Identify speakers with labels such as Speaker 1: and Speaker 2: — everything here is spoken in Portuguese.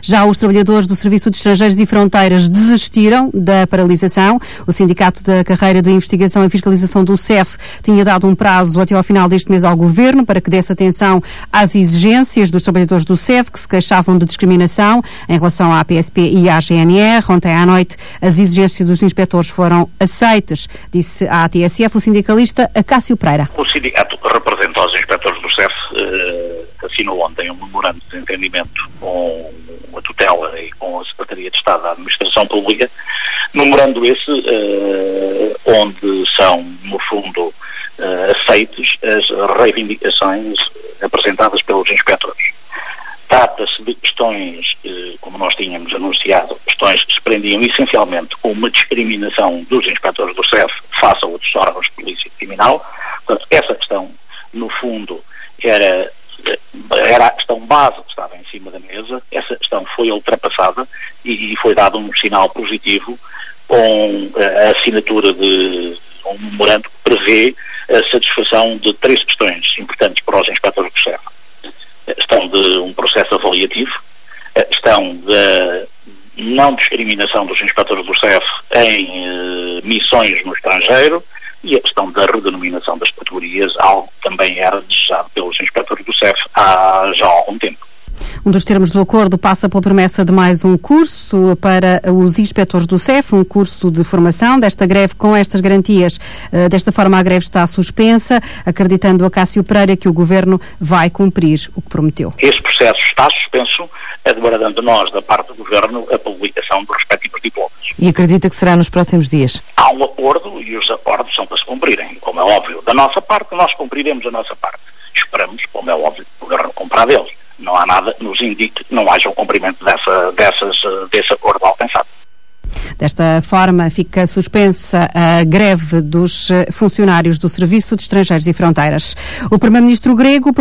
Speaker 1: Já os trabalhadores do Serviço de Estrangeiros e Fronteiras desistiram da paralisação. O Sindicato da Carreira de Investigação e Fiscalização do CEF tinha dado um prazo até ao final deste mês ao Governo para que desse atenção às exigências dos trabalhadores do CEF que se queixavam de discriminação em relação à PSP e à GNR. Ontem à noite as exigências dos inspectores foram aceitas, disse à TSF o sindicalista Acácio Pereira.
Speaker 2: O sindicato que representa os inspectores do CEF assinou ontem um memorando de entendimento com a tutela e com a Secretaria de Estado da Administração Pública, memorando esse onde são, no fundo, aceites as reivindicações apresentadas pelos inspectores. Trata-se de questões, como nós tínhamos anunciado, questões que se prendiam essencialmente com uma discriminação dos inspectores do CEF face a outros órgãos de polícia criminal. Portanto, essa questão, no fundo, era a questão base que estava em cima da mesa. Essa questão foi ultrapassada e foi dado um sinal positivo com a assinatura de um memorando que prevê a satisfação de 3 questões importantes para os inspectores do CEF. A questão de um processo avaliativo, a questão da não discriminação dos inspectores do CEF em missões no estrangeiro e a questão da redenominação das categorias, algo que também era desejado pelos inspectores do CEF há já algum tempo.
Speaker 1: Um dos termos do acordo passa pela promessa de mais um curso para os inspectores do CEF, um curso de formação desta greve com estas garantias. Desta forma a greve está suspensa, acreditando Acácio Pereira que o Governo vai cumprir o que prometeu.
Speaker 2: Este processo está suspenso, aguardando nós, da parte do Governo, a publicação dos respectivos diplomas.
Speaker 3: E acredita que será nos próximos dias?
Speaker 2: Há um acordo e os acordos são para se cumprirem, como é óbvio. Da nossa parte, nós cumpriremos a nossa parte. Esperamos, como é óbvio, o Governo cumprirá deles. Não há nada que nos indique que não haja um cumprimento desse acordo alcançado.
Speaker 1: Desta forma, fica suspensa a greve dos funcionários do Serviço de Estrangeiros e Fronteiras. O Primeiro-Ministro grego